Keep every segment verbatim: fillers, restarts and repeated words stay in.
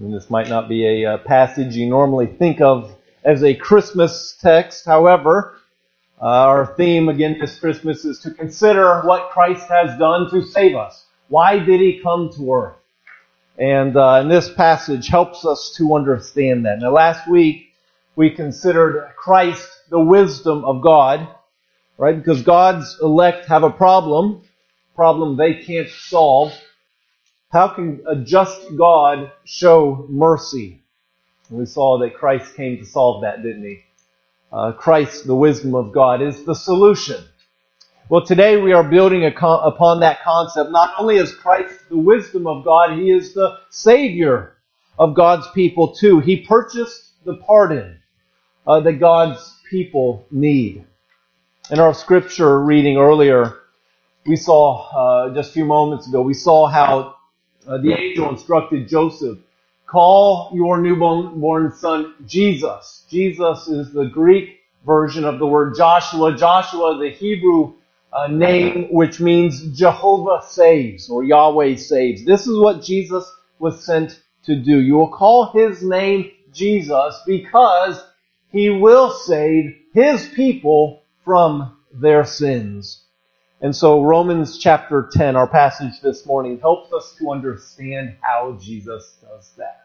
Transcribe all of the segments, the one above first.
And this might not be a uh, passage you normally think of as a Christmas text. However, uh, our theme again this Christmas is to consider what Christ has done to save us. Why did He come to earth? And, uh, and this passage helps us to understand that. Now, last week we considered Christ the wisdom of God, right? Because God's elect have a problem, problem they can't solve. How can a just God show mercy? And we saw that Christ came to solve that, didn't He? Uh, Christ, the wisdom of God, is the solution. Well, today we are building a con- upon that concept. Not only is Christ the wisdom of God, He is the Savior of God's people too. He purchased the pardon uh, that God's people need. In our scripture reading earlier, we saw, uh, just a few moments ago, we saw how uh, the angel instructed Joseph, call your newborn son Jesus. Jesus is the Greek version of the word Joshua. Joshua, the Hebrew uh, name, which means Jehovah saves, or Yahweh saves. This is what Jesus was sent to do. You will call His name Jesus because He will save His people from their sins. And so Romans chapter ten, our passage this morning, helps us to understand how Jesus does that.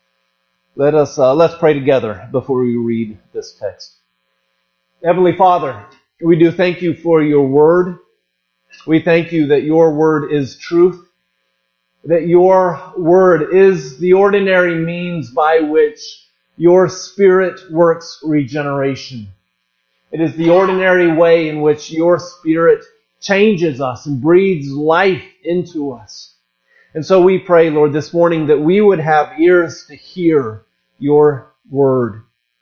Let us, uh, let's pray together before we read this text. Heavenly Father, we do thank You for Your word. We thank You that Your word is truth, that Your word is the ordinary means by which Your Spirit works regeneration. It is the ordinary way in which Your Spirit changes us and breathes life into us. And so we pray, Lord, this morning that we would have ears to hear Your word.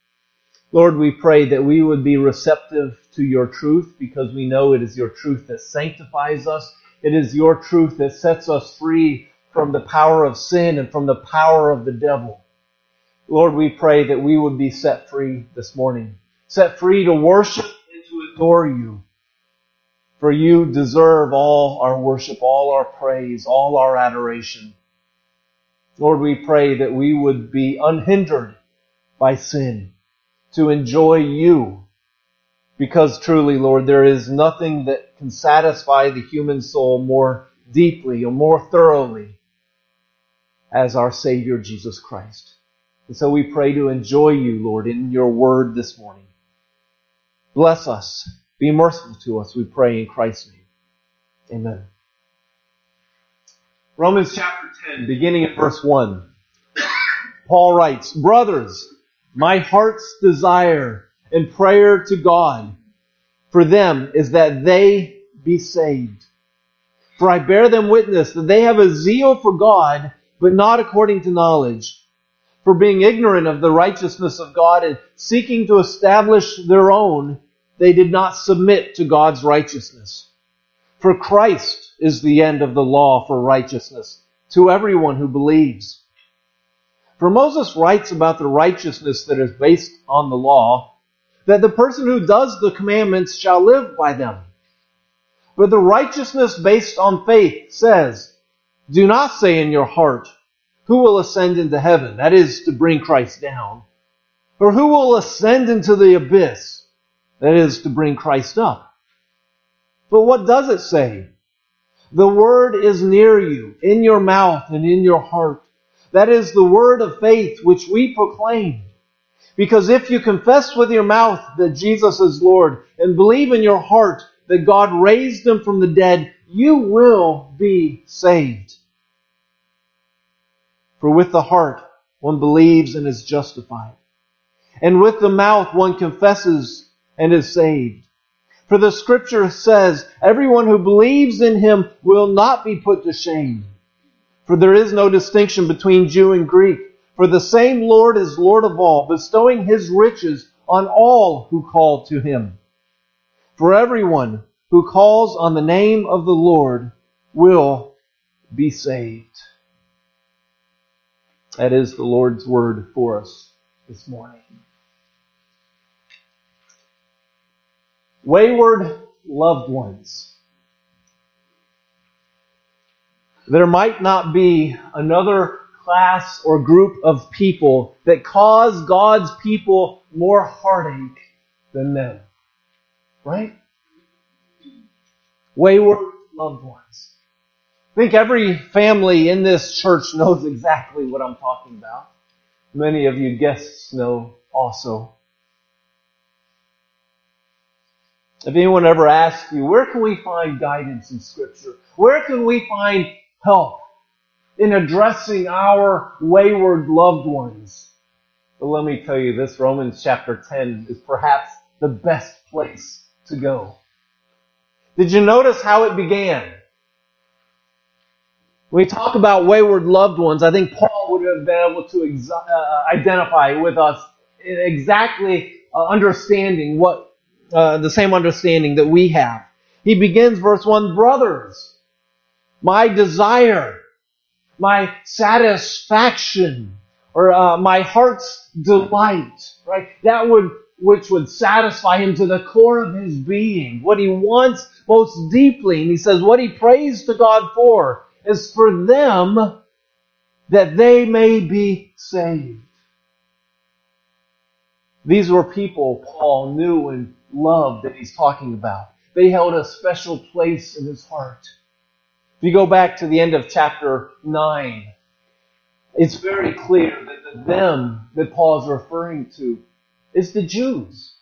Lord, we pray that we would be receptive to Your truth because we know it is Your truth that sanctifies us. It is Your truth that sets us free from the power of sin and from the power of the devil. Lord, we pray that we would be set free this morning, set free to worship and to adore You. For You deserve all our worship, all our praise, all our adoration. Lord, we pray that we would be unhindered by sin, to enjoy You. Because truly, Lord, there is nothing that can satisfy the human soul more deeply or more thoroughly as our Savior Jesus Christ. And so we pray to enjoy You, Lord, in Your word this morning. Bless us. Be merciful to us, we pray in Christ's name. Amen. Romans chapter ten, beginning at verse one. Paul writes, Brothers, my heart's desire and prayer to God for them is that they be saved. For I bear them witness that they have a zeal for God, but not according to knowledge. For being ignorant of the righteousness of God and seeking to establish their own, they did not submit to God's righteousness. For Christ is the end of the law for righteousness to everyone who believes. For Moses writes about the righteousness that is based on the law, that the person who does the commandments shall live by them. But the righteousness based on faith says, Do not say in your heart, Who will ascend into heaven? That is, to bring Christ down. Or who will ascend into the abyss? That is, to bring Christ up. But what does it say? The word is near you, in your mouth and in your heart. That is the word of faith which we proclaim. Because if you confess with your mouth that Jesus is Lord and believe in your heart that God raised Him from the dead, you will be saved. For with the heart one believes and is justified. And with the mouth one confesses and is saved. For the Scripture says, Everyone who believes in Him will not be put to shame. For there is no distinction between Jew and Greek. For the same Lord is Lord of all, bestowing His riches on all who call to Him. For everyone who calls on the name of the Lord will be saved. That is the Lord's word for us this morning. Wayward loved ones. There might not be another class or group of people that cause God's people more heartache than them. Right? Wayward loved ones. I think every family in this church knows exactly what I'm talking about. Many of you guests know also. If anyone ever asks you, where can we find guidance in Scripture? Where can we find help in addressing our wayward loved ones? But let me tell you, this Romans chapter ten is perhaps the best place to go. Did you notice how it began? When we talk about wayward loved ones, I think Paul would have been able to ex- uh, identify with us exactly uh, understanding what uh, the same understanding that we have. He begins verse one, brothers, my desire, my satisfaction, or uh, my heart's delight, right? That would which would satisfy him to the core of his being. What he wants most deeply, and he says what he prays to God for is for them that they may be saved. These were people Paul knew and loved that he's talking about. They held a special place in his heart. If you go back to the end of chapter nine, it's very clear that the them that Paul is referring to is the Jews.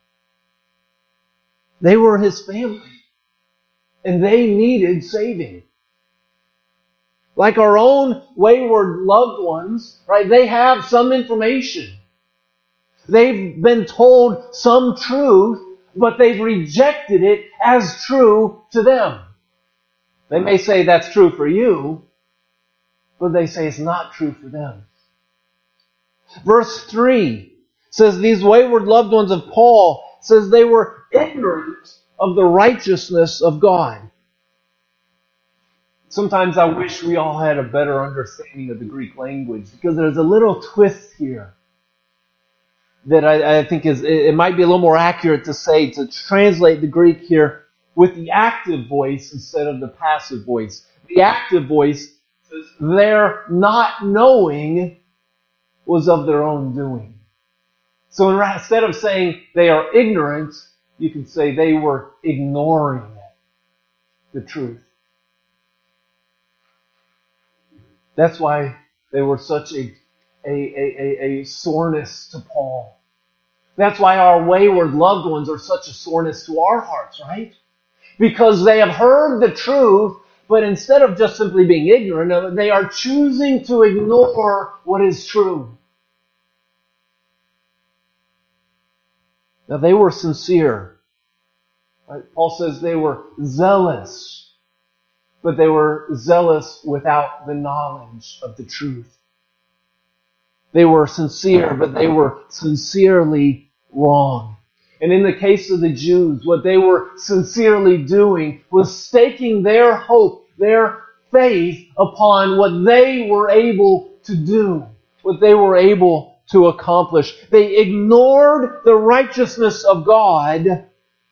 They were his family, and they needed saving. Like our own wayward loved ones, right? They have some information. They've been told some truth, but they've rejected it as true to them. They may say that's true for you, but they say it's not true for them. Verse three says these wayward loved ones of Paul says they were ignorant of the righteousness of God. Sometimes I wish we all had a better understanding of the Greek language because there's a little twist here that I, I think is, it might be a little more accurate to say, to translate the Greek here with the active voice instead of the passive voice. The active voice says their not knowing was of their own doing. So instead of saying they are ignorant, you can say they were ignoring the truth. That's why they were such a, a, a, a soreness to Paul. That's why our wayward loved ones are such a soreness to our hearts, right? Because they have heard the truth, but instead of just simply being ignorant of it, they are choosing to ignore what is true. Now they were sincere. Right? Paul says they were zealous, but they were zealous without the knowledge of the truth. They were sincere, but they were sincerely wrong. And in the case of the Jews, what they were sincerely doing was staking their hope, their faith upon what they were able to do, what they were able to accomplish. They ignored the righteousness of God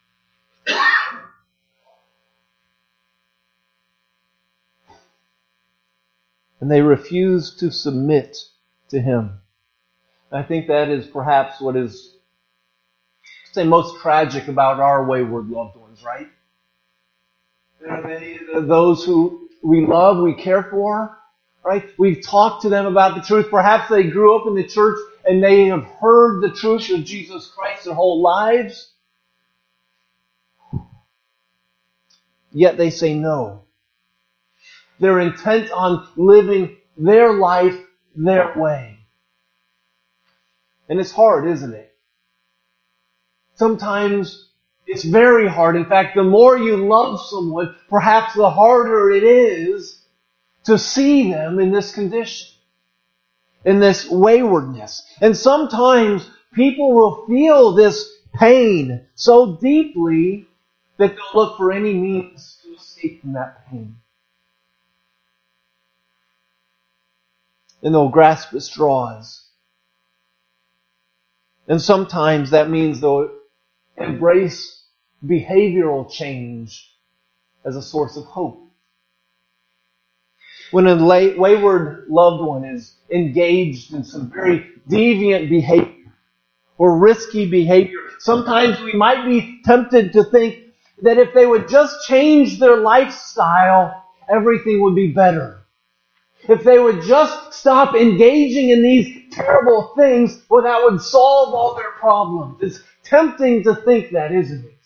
and they refused to submit to Him. I think that is perhaps what is, say, most tragic about our wayward loved ones, right? Those who we love, we care for, right? We've talked to them about the truth. Perhaps they grew up in the church and they have heard the truth of Jesus Christ their whole lives. Yet they say no. They're intent on living their life their way. And it's hard, isn't it? Sometimes it's very hard. In fact, the more you love someone, perhaps the harder it is to see them in this condition, in this waywardness. And sometimes people will feel this pain so deeply that they'll look for any means to escape from that pain. And they'll grasp at straws. And sometimes that means they'll embrace behavioral change as a source of hope. When a la- wayward loved one is engaged in some very deviant behavior or risky behavior, sometimes we might be tempted to think that if they would just change their lifestyle, everything would be better. If they would just stop engaging in these terrible things, well, that would solve all their problems. It's tempting to think that, isn't it?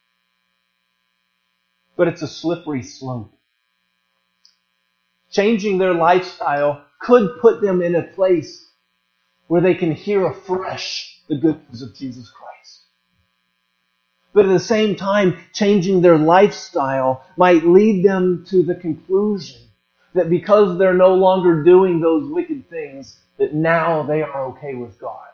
But it's a slippery slope. Changing their lifestyle could put them in a place where they can hear afresh the good news of Jesus Christ. But at the same time, changing their lifestyle might lead them to the conclusion that because they're no longer doing those wicked things, that now they are okay with God.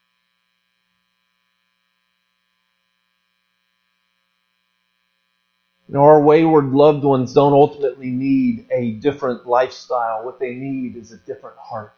Now, our wayward loved ones don't ultimately need a different lifestyle. What they need is a different heart.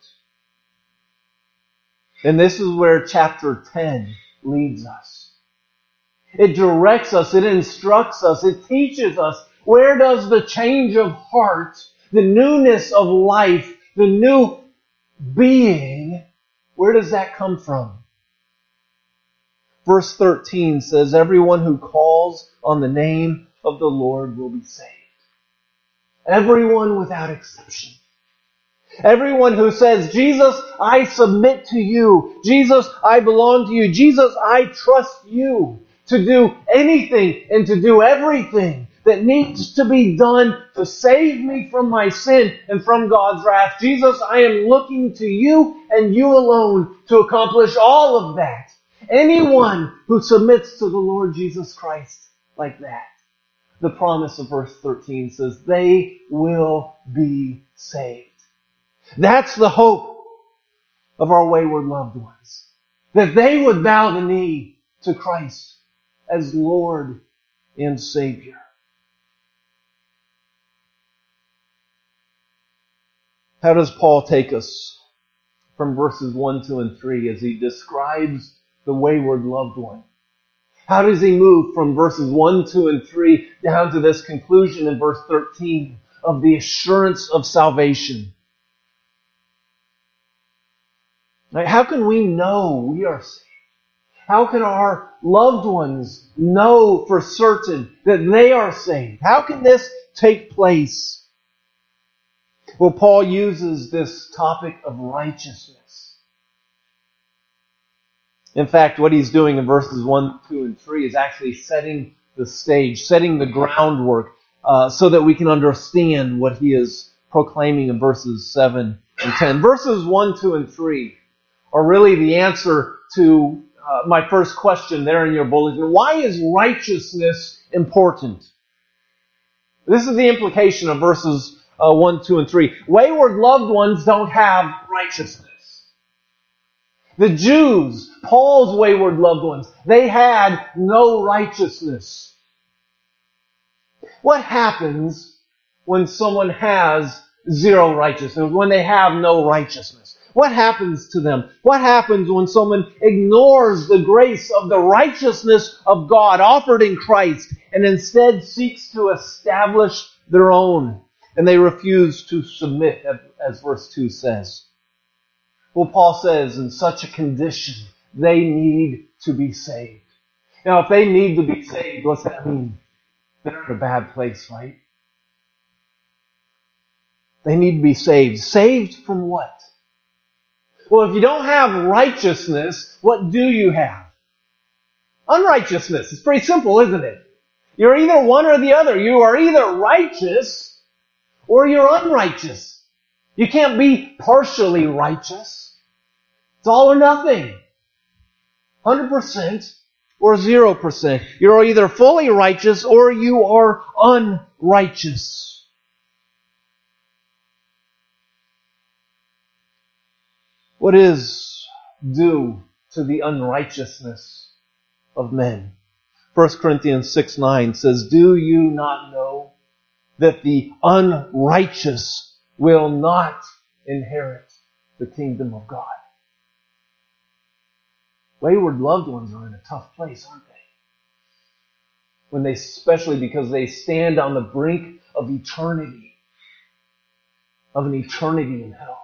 And this is where chapter ten leads us. It directs us, it instructs us, it teaches us, where does the change of heart, the newness of life, the new being, where does that come from? Verse thirteen says, everyone who calls on the name of the Lord will be saved. Everyone without exception. Everyone who says, Jesus, I submit to you. Jesus, I belong to you. Jesus, I trust you to do anything and to do everything that needs to be done to save me from my sin and from God's wrath. Jesus, I am looking to you and you alone to accomplish all of that. Anyone who submits to the Lord Jesus Christ like that, the promise of verse thirteen says, they will be saved. That's the hope of our wayward loved ones. That they would bow the knee to Christ as Lord and Savior. How does Paul take us from verses one, two, and three as he describes the wayward loved one? How does he move from verses one, two, and three down to this conclusion in verse thirteen of the assurance of salvation? Like, how can we know we are saved? How can our loved ones know for certain that they are saved? How can this take place? Well, Paul uses this topic of righteousness. In fact, what he's doing in verses one, two, and three is actually setting the stage, setting the groundwork, uh, so that we can understand what he is proclaiming in verses seven and ten. Verses one, two, and three are really the answer to uh, my first question there in your bulletin. Why is righteousness important? This is the implication of verses uh, one, two, and three. Wayward loved ones don't have righteousness. The Jews, Paul's wayward loved ones, they had no righteousness. What happens when someone has zero righteousness, when they have no righteousness? What happens to them? What happens when someone ignores the grace of the righteousness of God offered in Christ and instead seeks to establish their own, and they refuse to submit, as verse two says? Well, Paul says in such a condition, they need to be saved. Now, if they need to be saved, what's that mean? They're in a bad place, right? They need to be saved. Saved from what? Well, if you don't have righteousness, what do you have? Unrighteousness. It's pretty simple, isn't it? You're either one or the other. You are either righteous or you're unrighteous. You can't be partially righteous. It's all or nothing. one hundred percent or zero percent. You're either fully righteous or you are unrighteous. What is due to the unrighteousness of men? First Corinthians six nine says, do you not know that the unrighteous will not inherit the kingdom of God? Wayward loved ones are in a tough place, aren't they? When they, especially because they stand on the brink of eternity. of an eternity in hell.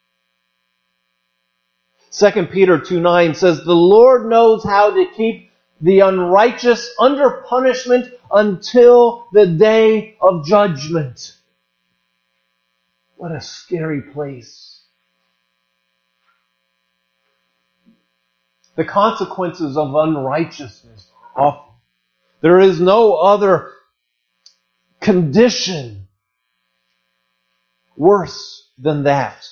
Second Peter two nine says, the Lord knows how to keep the unrighteous under punishment until the day of judgment. What a scary place. The consequences of unrighteousness are awful. There is no other condition worse than that.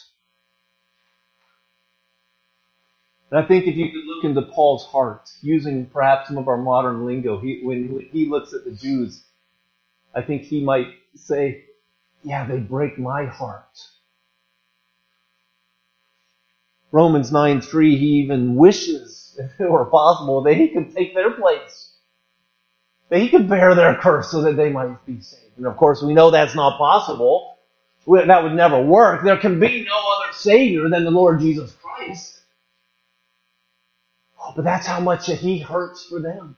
And I think if you could look into Paul's heart, using perhaps some of our modern lingo, he, when he looks at the Jews, I think he might say, yeah, they break my heart. Romans nine three, he even wishes, if it were possible, that he could take their place. That he could bear their curse so that they might be saved. And of course, we know that's not possible. That would never work. There can be no other Savior than the Lord Jesus Christ. Oh, but that's how much that he hurts for them.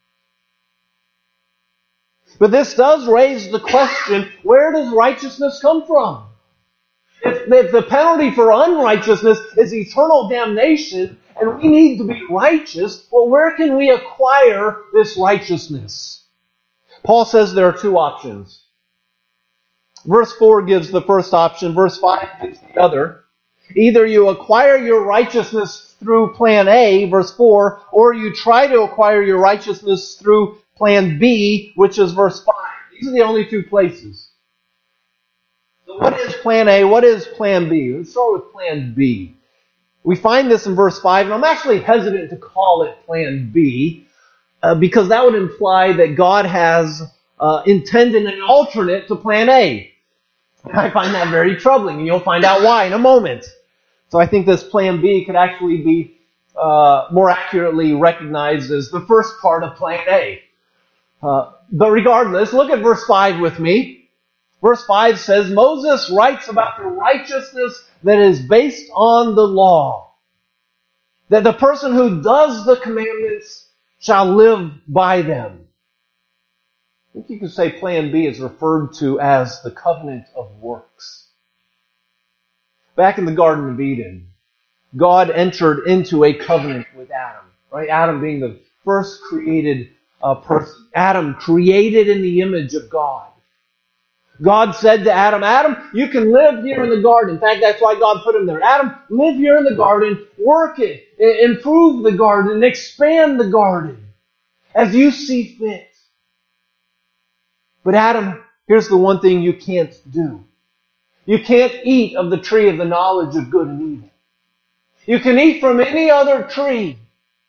But this does raise the question, where does righteousness come from? If, if the penalty for unrighteousness is eternal damnation, and we need to be righteous, well, where can we acquire this righteousness? Paul says there are two options. Verse four gives the first option, verse five gives the other. Either you acquire your righteousness through plan A, verse four, or you try to acquire your righteousness through plan B, which is verse five. These are the only two places. So what is plan A? What is plan B? Let's start with plan B. We find this in verse five, and I'm actually hesitant to call it plan B, uh, because that would imply that God has uh, intended an alternate to plan A. I find that very troubling, and you'll find out why in a moment. So I think this plan B could actually be uh, more accurately recognized as the first part of plan A. Uh, but regardless, look at verse five with me. Verse five says, Moses writes about the righteousness that is based on the law. That the person who does the commandments shall live by them. I think you could say plan B is referred to as the covenant of works. Back in the Garden of Eden, God entered into a covenant with Adam. Right? Adam being the first created uh, person. Adam created in the image of God. God said to Adam, Adam, you can live here in the garden. In fact, that's why God put him there. Adam, live here in the garden, work it, improve the garden, expand the garden as you see fit. But Adam, here's the one thing you can't do. You can't eat of the tree of the knowledge of good and evil. You can eat from any other tree.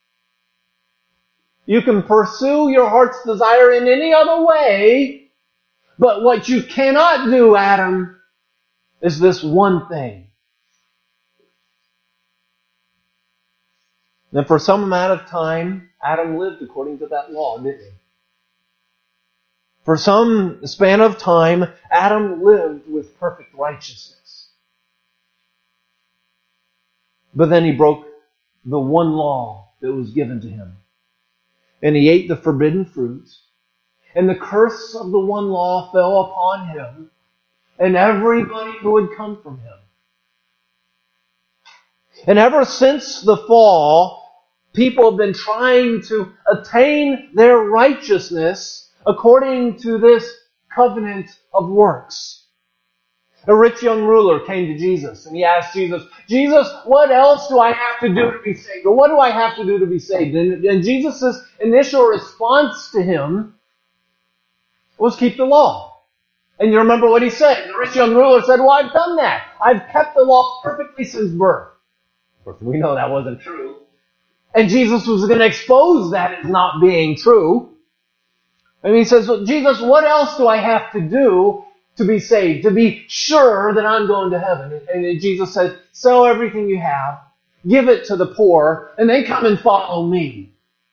You can pursue your heart's desire in any other way. But what you cannot do, Adam, is this one thing. And for some amount of time, Adam lived according to that law, didn't he? For some span of time, Adam lived with perfect righteousness. But then he broke the one law that was given to him. And he ate the forbidden fruit. And the curse of the one law fell upon him and everybody who would come from him. And ever since the fall, people have been trying to attain their righteousness according to this covenant of works. A rich young ruler came to Jesus and he asked Jesus, Jesus, what else do I have to do to be saved? Or what do I have to do to be saved? And, and Jesus' initial response to him was keep the law. And you remember what he said. The rich young ruler said, well, I've done that. I've kept the law perfectly since birth. Of course, we know that wasn't true. And Jesus was going to expose that as not being true. And he says, well, Jesus, what else do I have to do to be saved, to be sure that I'm going to heaven? And Jesus said, sell everything you have, give it to the poor, and then come and follow me.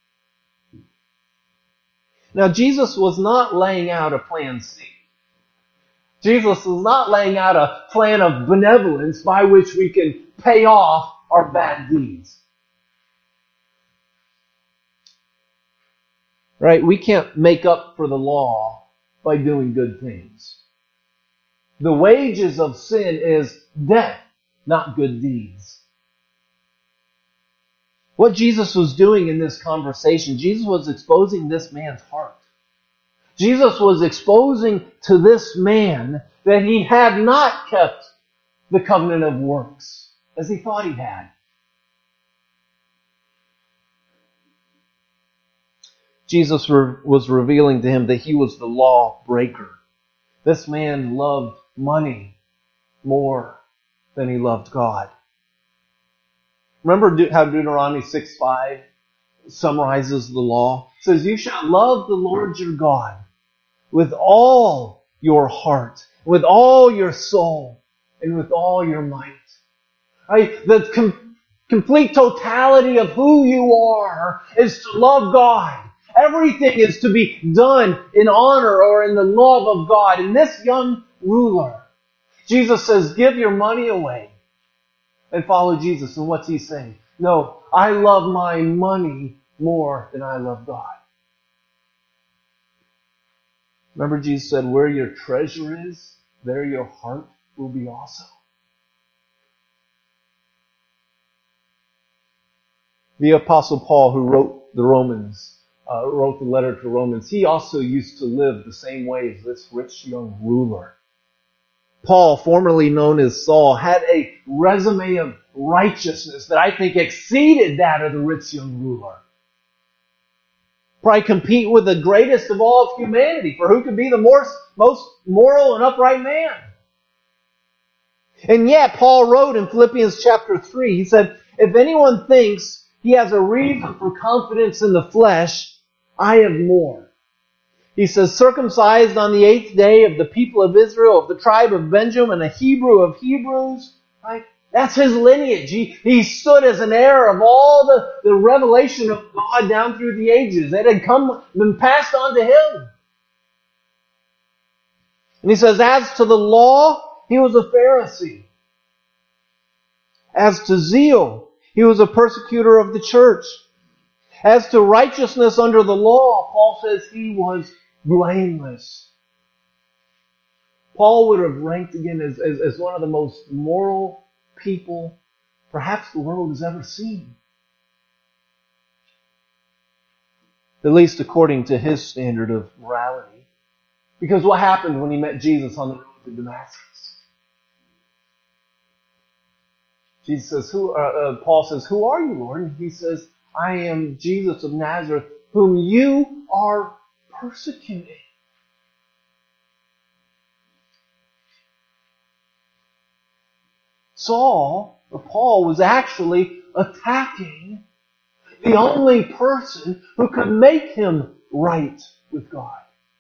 Now, Jesus was not laying out a plan C. Jesus was not laying out a plan of benevolence by which we can pay off our bad deeds. Right? We can't make up for the law by doing good things. The wages of sin is death, not good deeds. What Jesus was doing in this conversation, Jesus was exposing this man's heart. Jesus was exposing to this man that he had not kept the covenant of works as he thought he had. Jesus was revealing to him that he was the law breaker. This man loved money more than he loved God. Remember how Deuteronomy six five summarizes the law? It says, you shall love the Lord your God with all your heart, with all your soul, and with all your might. Right? The com- complete totality of who you are is to love God. Everything is to be done in honor or in the love of God. And this young ruler, Jesus says, give your money away and follow Jesus. And what's he saying? No, I love my money more than I love God. Remember Jesus said, where your treasure is, there your heart will be also. The Apostle Paul, who wrote the Romans, uh, wrote the letter to Romans, he also used to live the same way as this rich young ruler. Paul, formerly known as Saul, had a resume of righteousness that I think exceeded that of the rich young ruler. Probably compete with the greatest of all of humanity for who could be the more, most moral and upright man. And yet, Paul wrote in Philippians chapter three, he said, if anyone thinks he has a reason for confidence in the flesh, I have more. He says, circumcised on the eighth day of the people of Israel, of the tribe of Benjamin, a Hebrew of Hebrews, right? That's his lineage. He, he stood as an heir of all the, the revelation of God down through the ages. It had come, been passed on to him. And he says, as to the law, he was a Pharisee. As to zeal, he was a persecutor of the church. As to righteousness under the law, Paul says he was blameless. Paul would have ranked again as, as, as one of the most moral people perhaps the world has ever seen. At least according to his standard of morality. Because what happened when he met Jesus on the road to Damascus? Jesus says, "Who?" Uh, uh, Paul says, "Who are you, Lord?" And he says, "I am Jesus of Nazareth, whom you are persecuting." Saul, or Paul, was actually attacking the only person who could make him right with God.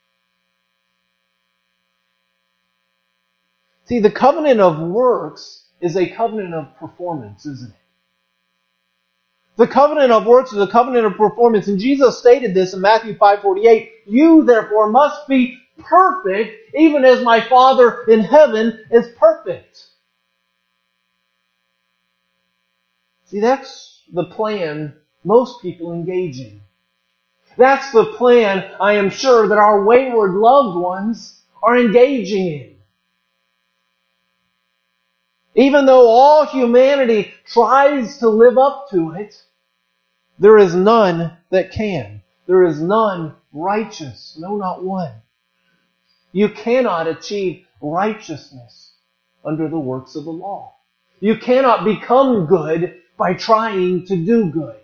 See, the covenant of works is a covenant of performance, isn't it? The covenant of works is a covenant of performance. And Jesus stated this in Matthew five forty-eight. You, therefore, must be perfect, even as my Father in heaven is perfect. See, that's the plan most people engage in. That's the plan I am sure that our wayward loved ones are engaging in. Even though all humanity tries to live up to it, there is none that can. There is none righteous. No, not one. You cannot achieve righteousness under the works of the law. You cannot become good by trying to do good.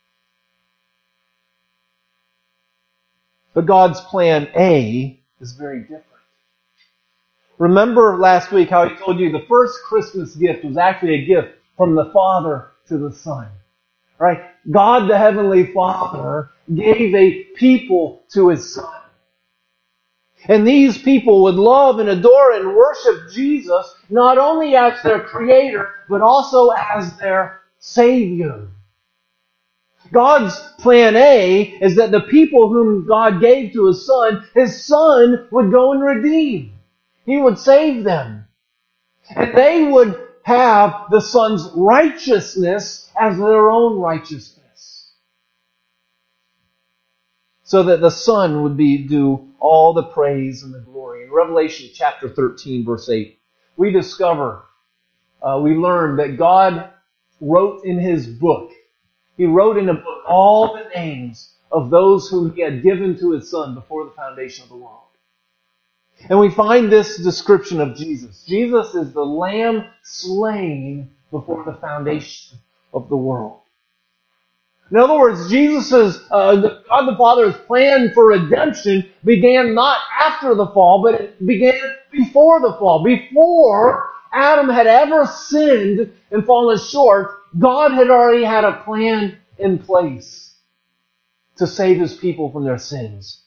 But God's plan A is very different. Remember last week how He told you the first Christmas gift was actually a gift from the Father to the Son. Right? God the Heavenly Father gave a people to His Son. And these people would love and adore and worship Jesus not only as their Creator, but also as their Savior. God's plan A is that the people whom God gave to His Son, His Son would go and redeem. He would save them. And they would have the Son's righteousness as their own righteousness. So that the Son would be due all the praise and the glory and In Revelation chapter thirteen, verse eight, we discover, uh, we learn that God wrote in His book, He wrote in a book all the names of those whom He had given to His Son before the foundation of the world. And we find this description of Jesus. Jesus is the Lamb slain before the foundation of the world. In other words, Jesus' uh, God the Father's plan for redemption began not after the fall, but it began before the fall. Before Adam had ever sinned and fallen short, God had already had a plan in place to save His people from their sins.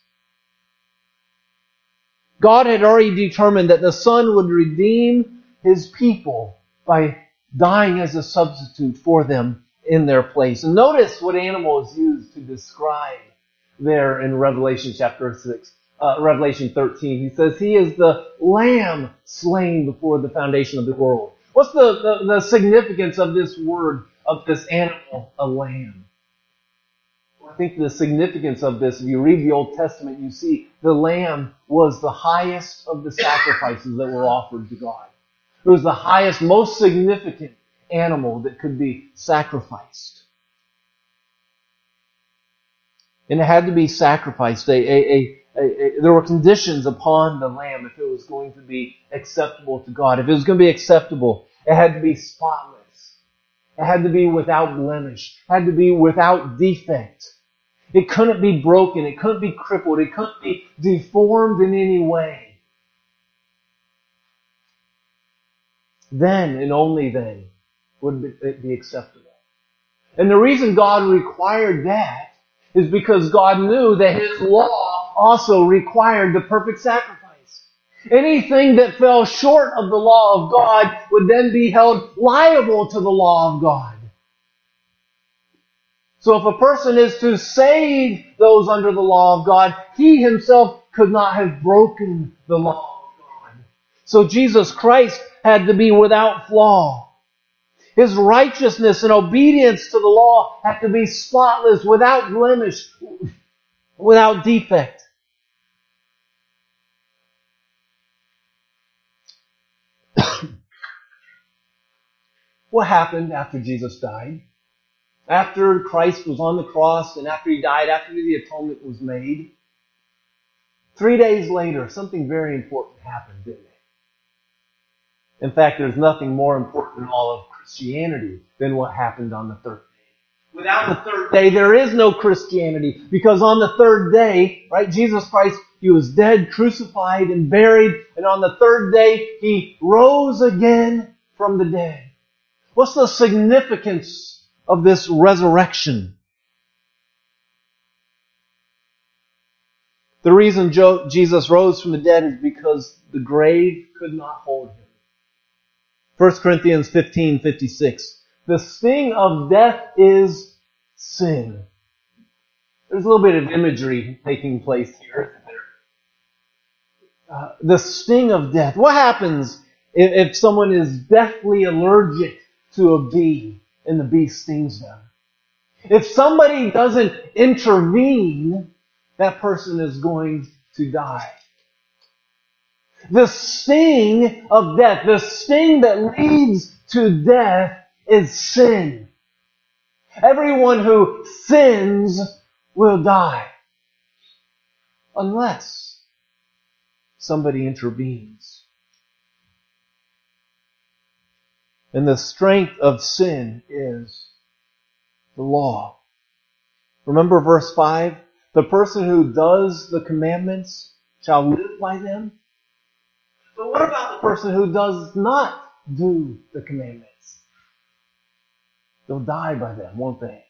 God had already determined that the Son would redeem His people by dying as a substitute for them in their place. And notice what animal is used to describe there in Revelation chapter six, uh, Revelation thirteen. He says He is the Lamb slain before the foundation of the world. What's the, the, the significance of this word, of this animal, a lamb? I think the significance of this, if you read the Old Testament, you see the lamb was the highest of the sacrifices that were offered to God. It was the highest, most significant animal that could be sacrificed. And it had to be sacrificed. A, a, a, a, there were conditions upon the lamb if it was going to be acceptable to God. If it was going to be acceptable, it had to be spotless. It had to be without blemish. It had to be without defect. It couldn't be broken. It couldn't be crippled. It couldn't be deformed in any way. Then and only then would it be acceptable. And the reason God required that is because God knew that His law also required the perfect sacrifice. Anything that fell short of the law of God would then be held liable to the law of God. So if a person is to save those under the law of God, he himself could not have broken the law of God. So Jesus Christ had to be without flaw. His righteousness and obedience to the law had to be spotless, without blemish, without defect. What happened after Jesus died? After Christ was on the cross and after He died, after the atonement was made, three days later, something very important happened, didn't it? In fact, there's nothing more important in all of Christianity than what happened on the third day. Without the third day, there is no Christianity, because on the third day, right, Jesus Christ, He was dead, crucified, and buried, and on the third day, He rose again from the dead. What's the significance of this resurrection? The reason Jesus rose from the dead is because the grave could not hold Him. First Corinthians fifteen fifty-six. The sting of death is sin. There's a little bit of imagery taking place here, isn't there? Uh, the sting of death. What happens if, if someone is deathly allergic to a bee and the bee stings them? If somebody doesn't intervene, that person is going to die. The sting of death, the sting that leads to death, is sin. Everyone who sins will die, unless somebody intervenes. And the strength of sin is the law. Remember verse five? The person who does the commandments shall live by them. But what about the person who does not do the commandments? They'll die by them, won't they?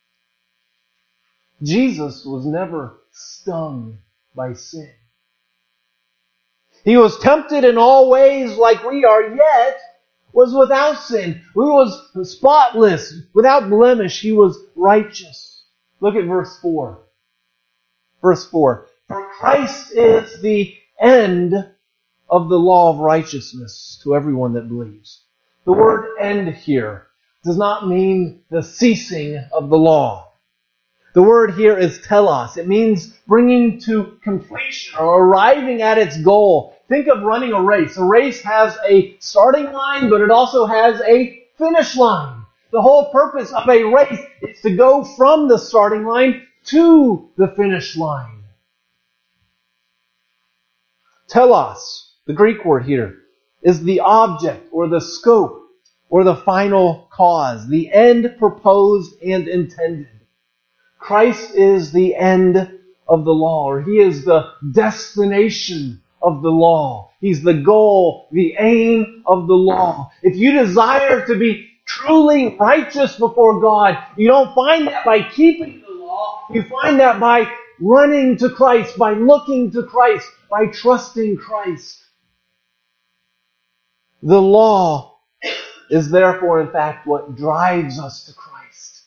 Jesus was never stung by sin. He was tempted in all ways like we are, yet was without sin. He was spotless, without blemish. He was righteous. Look at verse four. Verse four. For Christ is the end of the law of righteousness to everyone that believes. The word end here does not mean the ceasing of the law. The word here is telos. It means bringing to completion or arriving at its goal, think of running a race. A race has a starting line, but it also has a finish line. The whole purpose of a race is to go from the starting line to the finish line. Telos, the Greek word here, is the object or the scope or the final cause, the end proposed and intended. Christ is the end of the law, or He is the destination of the law. He's the goal, the aim of the law. If you desire to be truly righteous before God, you don't find that by keeping the law. You find that by running to Christ, by looking to Christ, by trusting Christ. The law is therefore, in fact, what drives us to Christ.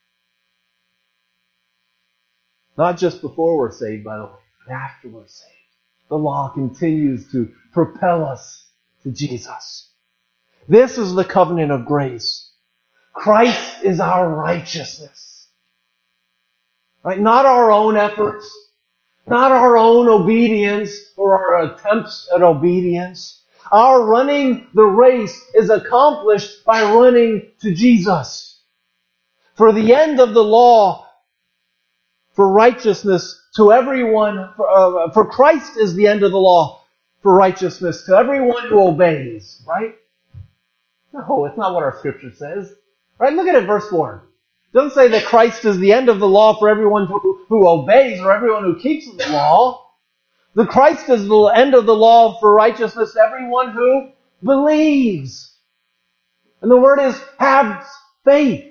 Not just before we're saved, by the way, but after we're saved. The law continues to propel us to Jesus. This is the covenant of grace. Christ is our righteousness. Right? Not our own efforts, not our own obedience or our attempts at obedience. Our running the race is accomplished by running to Jesus. For the end of the law, for righteousness to everyone, for, uh, for Christ is the end of the law for righteousness to everyone who obeys, right? No, it's not what our scripture says. Right? Look at it, verse four. It doesn't say that Christ is the end of the law for everyone who, who obeys or everyone who keeps the law. The Christ is the end of the law for righteousness to everyone who believes. And the word is have faith.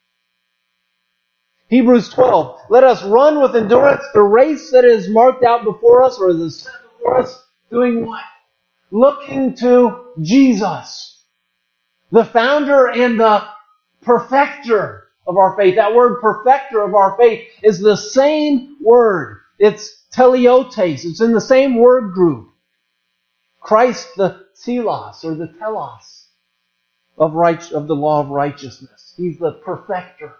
Hebrews twelve. Let us run with endurance the race that is marked out before us, or is set before us, doing what? Looking to Jesus, the founder and the perfecter of our faith. That word perfecter of our faith is the same word. It's teleotes. It's in the same word group. Christ, the telos, or the telos of, right, of the law of righteousness. He's the perfecter.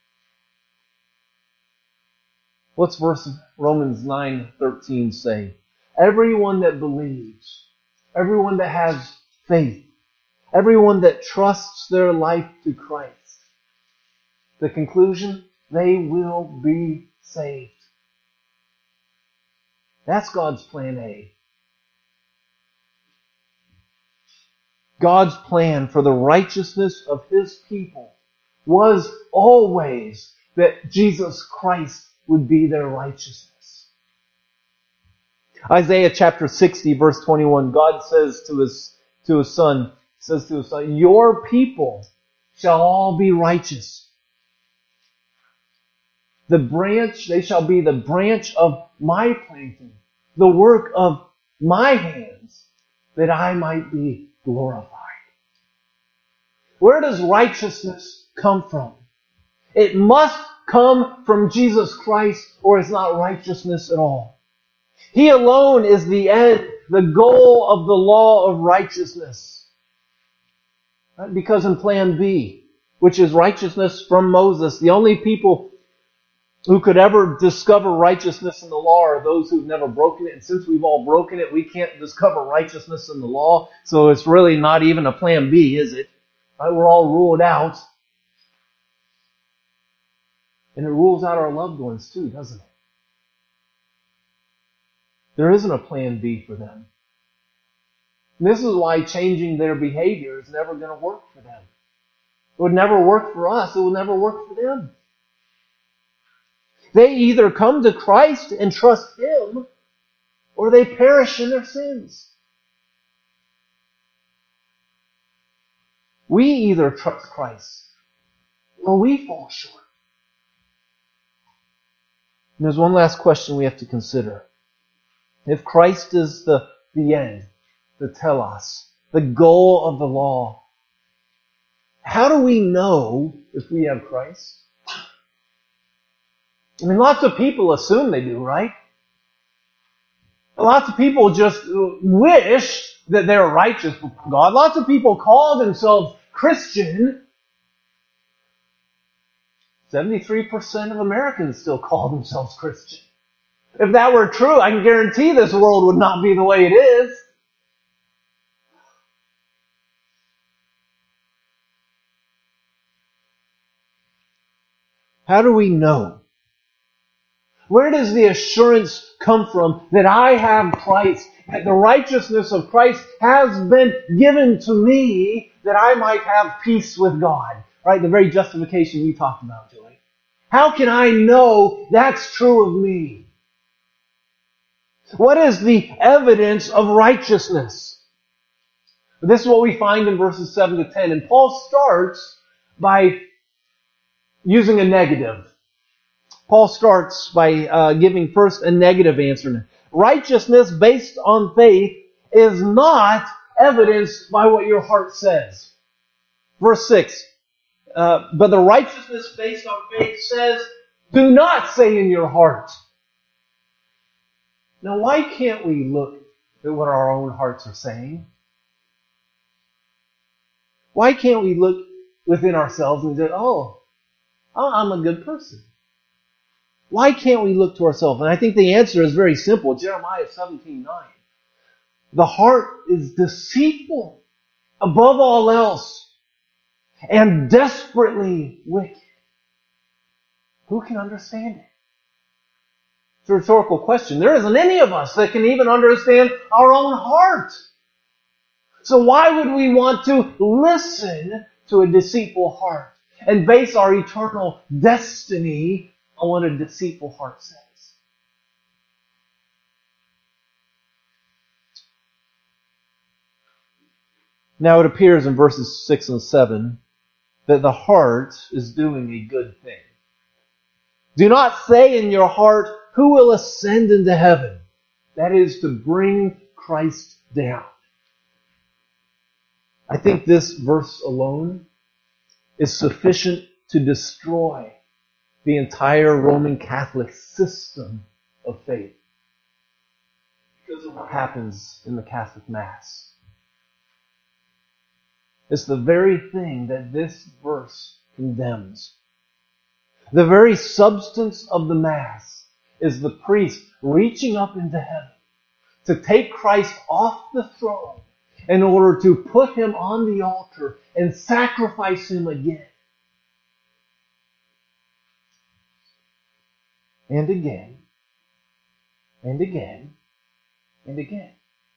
What's verse Romans nine thirteen say? Everyone that believes, everyone that has faith, everyone that trusts their life to Christ. The conclusion, they will be saved. That's God's plan A. God's plan for the righteousness of His people was always that Jesus Christ would be their righteousness. Isaiah chapter sixty, verse twenty-one, God says to His, to His Son, says to His Son, your people shall all be righteous. The branch, they shall be the branch of my planting, the work of my hands, that I might be glorified. Where does righteousness come from? It must come from Jesus Christ, or it's not righteousness at all. He alone is the end, the goal of the law of righteousness. Right? Because in plan B, which is righteousness from Moses, the only people who could ever discover righteousness in the law are those who've never broken it. And since we've all broken it, we can't discover righteousness in the law. So it's really not even a plan B, is it? Right? We're all ruled out. And it rules out our loved ones too, doesn't it? There isn't a plan B for them. And this is why changing their behavior is never going to work for them. It would never work for us. It will never work for them. They either come to Christ and trust Him, or they perish in their sins. We either trust Christ, or we fall short. And there's one last question we have to consider. If Christ is the, the end, the telos, the goal of the law, how do we know if we have Christ? I mean, lots of people assume they do, right? Lots of people just wish that they're righteous before God. Lots of people call themselves Christian. seventy-three percent of Americans still call themselves Christian. If that were true, I can guarantee this world would not be the way it is. How do we know? Where does the assurance come from that I have Christ, that the righteousness of Christ has been given to me that I might have peace with God? Right? The very justification we talked about, Joey. How can I know that's true of me? What is the evidence of righteousness? This is what we find in verses seven to ten. And Paul starts by using a negative. Paul starts by uh, giving first a negative answer. Righteousness based on faith is not evidenced by what your heart says. Verse six. Uh, but the righteousness based on faith says, do not say in your heart. Now, why can't we look at what our own hearts are saying? Why can't we look within ourselves and say, oh, I'm a good person? Why can't we look to ourselves? And I think the answer is very simple. Jeremiah seventeen nine. The heart is deceitful above all else and desperately wicked. Who can understand it? It's a rhetorical question. There isn't any of us that can even understand our own heart. So why would we want to listen to a deceitful heart and base our eternal destiny on what a deceitful heart says? Now it appears in verses six and seven that the heart is doing a good thing. Do not say in your heart, who will ascend into heaven? That is to bring Christ down. I think this verse alone is sufficient to destroy the entire Roman Catholic system of faith because of what happens in the Catholic Mass. It's the very thing that this verse condemns. The very substance of the Mass is the priest reaching up into heaven to take Christ off the throne in order to put him on the altar and sacrifice him again. And again, and again, and again.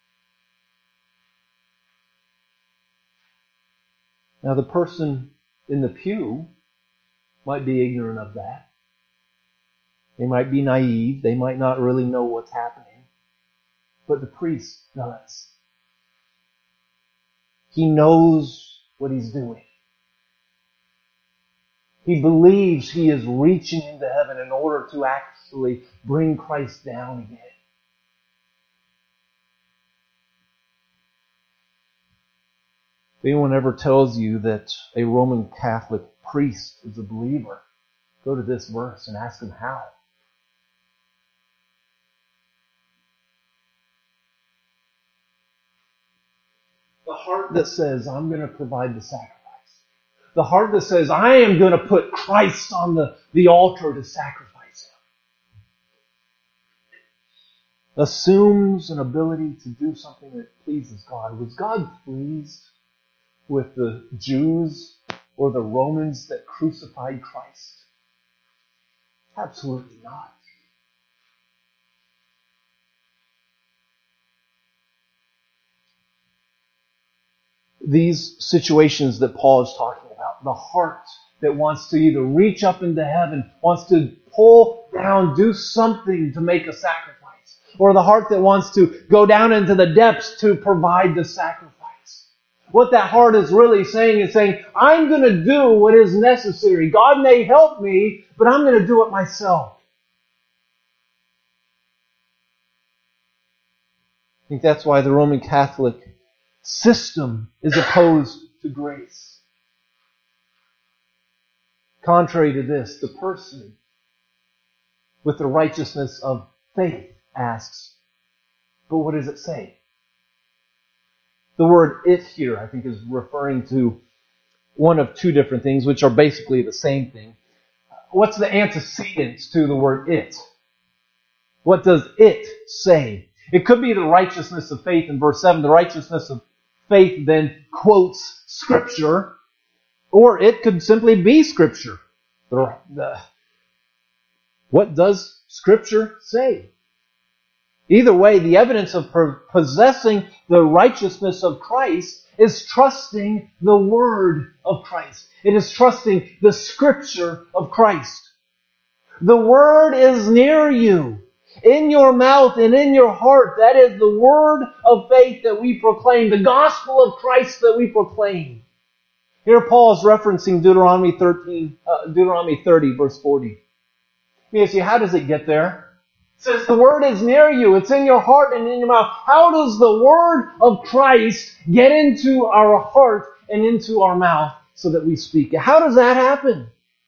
Now the person in the pew might be ignorant of that. They might be naive. They might not really know what's happening. But the priest does. He knows what he's doing. He believes he is reaching into heaven in order to actually bring Christ down again. If anyone ever tells you that a Roman Catholic priest is a believer, go to this verse and ask him how. The heart that says, I'm going to provide the sacrifice. The heart that says, I am going to put Christ on the, the altar to sacrifice him, assumes an ability to do something that pleases God. Was God pleased with the Jews or the Romans that crucified Christ? Absolutely not. These situations that Paul is talking about, the heart that wants to either reach up into heaven, wants to pull down, do something to make a sacrifice, or the heart that wants to go down into the depths to provide the sacrifice. What that heart is really saying is saying, I'm going to do what is necessary. God may help me, but I'm going to do it myself. I think that's why the Roman Catholic system is opposed to grace. Contrary to this, the person with the righteousness of faith asks, but what does it say? The word it here, I think, is referring to one of two different things, which are basically the same thing. What's the antecedents to the word it? What does it say? It could be the righteousness of faith in verse seven. The righteousness of faith then quotes Scripture, or it could simply be Scripture. The, the, What does Scripture say? Either way, the evidence of possessing the righteousness of Christ is trusting the Word of Christ. It is trusting the Scripture of Christ. The Word is near you, in your mouth and in your heart. That is the word of faith that we proclaim, the gospel of Christ that we proclaim. Here Paul is referencing Deuteronomy thirteen, uh, Deuteronomy thirty, verse forty. Let me ask you, how does it get there? It says the word is near you, it's in your heart and in your mouth. How does the word of Christ get into our heart and into our mouth so that we speak it? How does that happen?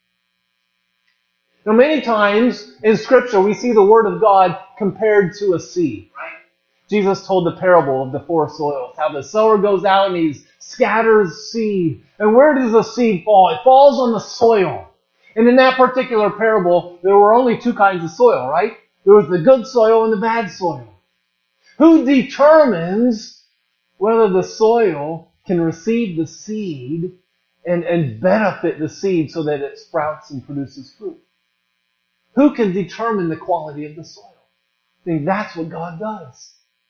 Now, many times in Scripture, we see the Word of God compared to a seed, right? Jesus told the parable of the four soils, how the sower goes out and he scatters seed. And where does the seed fall? It falls on the soil. And in that particular parable, there were only two kinds of soil, right? There was the good soil and the bad soil. Who determines whether the soil can receive the seed and, and benefit the seed so that it sprouts and produces fruit? Who can determine the quality of the soil? I think that's what God does.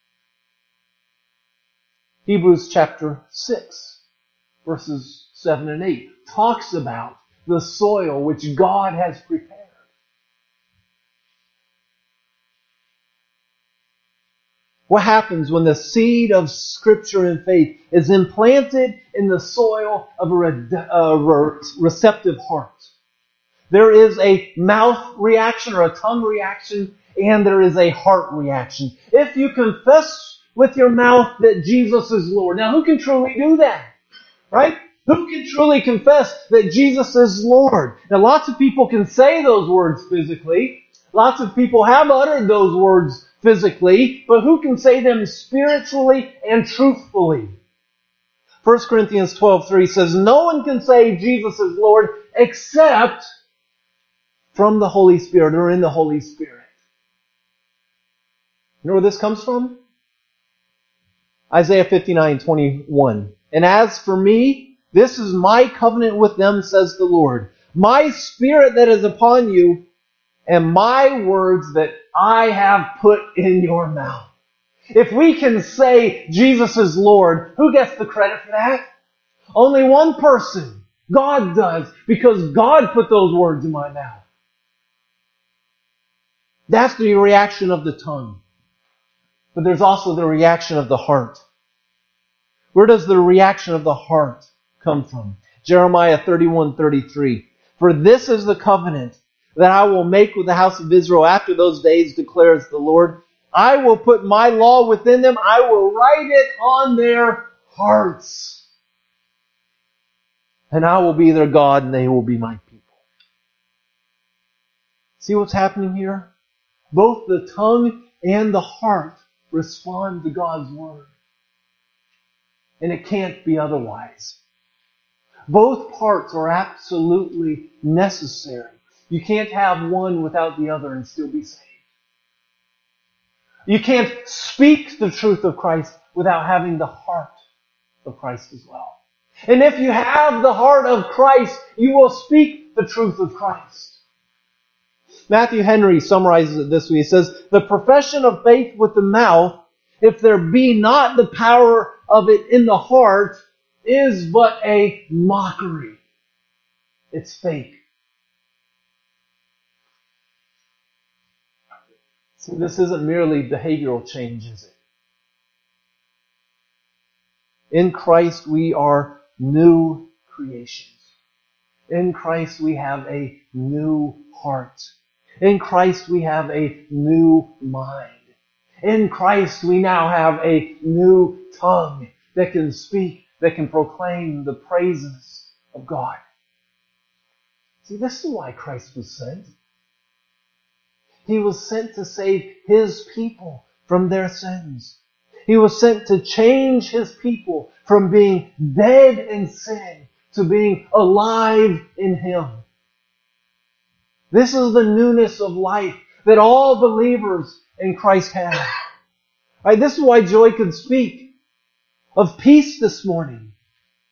Hebrews chapter six, verses seven and eight, talks about the soil which God has prepared. What happens when the seed of Scripture and faith is implanted in the soil of a, re- a re- receptive heart? There is a mouth reaction or a tongue reaction, and there is a heart reaction. If you confess with your mouth that Jesus is Lord. Now, who can truly do that? Right? Who can truly confess that Jesus is Lord? Now, lots of people can say those words physically. Lots of people have uttered those words physically, but who can say them spiritually and truthfully? First Corinthians twelve three says, no one can say Jesus is Lord except from the Holy Spirit or in the Holy Spirit. You know where this comes from? Isaiah fifty-nine twenty-one. And as for me, this is my covenant with them, says the Lord. My Spirit that is upon you, and my words that I have put in your mouth. If we can say Jesus is Lord, who gets the credit for that? Only one person. God does, because God put those words in my mouth. That's the reaction of the tongue. But there's also the reaction of the heart. Where does the reaction of the heart come from? Jeremiah thirty-one thirty-three. For this is the covenant that I will make with the house of Israel after those days, declares the Lord. I will put my law within them. I will write it on their hearts. And I will be their God, and they will be my people. See what's happening here? Both the tongue and the heart respond to God's Word. And it can't be otherwise. Both parts are absolutely necessary. You can't have one without the other and still be saved. You can't speak the truth of Christ without having the heart of Christ as well. And if you have the heart of Christ, you will speak the truth of Christ. Matthew Henry summarizes it this way. He says, the profession of faith with the mouth, if there be not the power of it in the heart, is but a mockery. It's fake. See, this isn't merely behavioral change, is it? In Christ we are new creations. In Christ we have a new heart. In Christ we have a new mind. In Christ we now have a new tongue that can speak, that can proclaim the praises of God. See, this is why Christ was sent. He was sent to save His people from their sins. He was sent to change His people from being dead in sin to being alive in Him. This is the newness of life that all believers in Christ have. Right, this is why Joy could speak of peace this morning.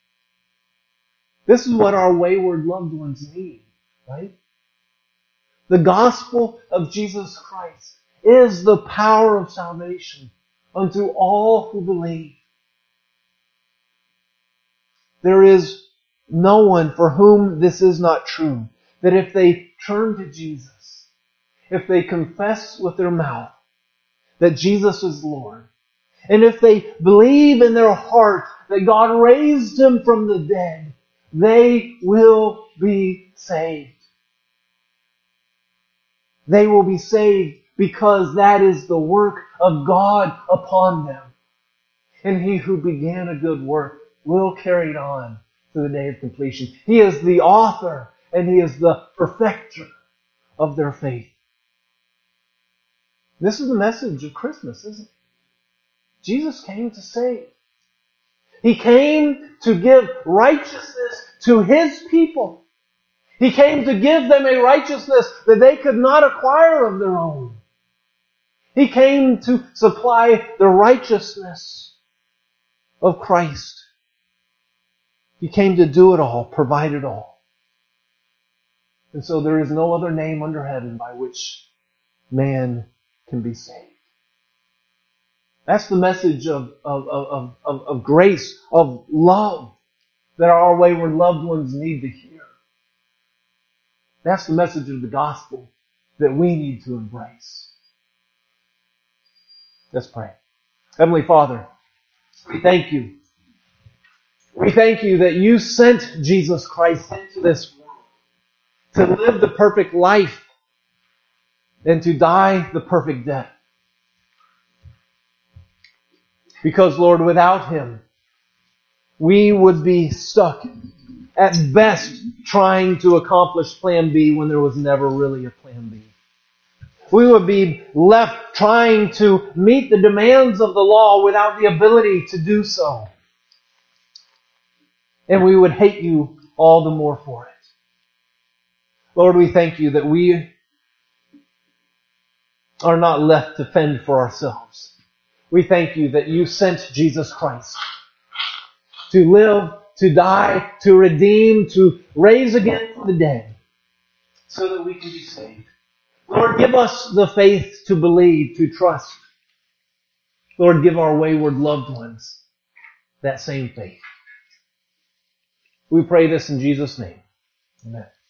This is what our wayward loved ones need, right? The gospel of Jesus Christ is the power of salvation unto all who believe. There is no one for whom this is not true, that if they turn to Jesus, if they confess with their mouth that Jesus is Lord, and if they believe in their heart that God raised Him from the dead, they will be saved. They will be saved because that is the work of God upon them. And He who began a good work will carry it on to the day of completion. He is the author and He is the perfecter of their faith. This is the message of Christmas, isn't it? Jesus came to save. He came to give righteousness to His people. He came to give them a righteousness that they could not acquire of their own. He came to supply the righteousness of Christ. He came to do it all, provide it all. And so there is no other name under heaven by which man can be saved. That's the message of, of, of, of, of grace, of love, that our wayward loved ones need to hear. That's the message of the gospel that we need to embrace. Let's pray. Heavenly Father, we thank You. We thank You that You sent Jesus Christ into this world to live the perfect life and to die the perfect death. Because, Lord, without Him, we would be stuck at best trying to accomplish Plan B when there was never really a Plan B. We would be left trying to meet the demands of the law without the ability to do so. And we would hate You all the more for it. Lord, we thank You that we are not left to fend for ourselves. We thank You that You sent Jesus Christ to live, to die, to redeem, to raise again from the dead, so that we can be saved. Lord, give us the faith to believe, to trust. Lord, give our wayward loved ones that same faith. We pray this in Jesus' name. Amen.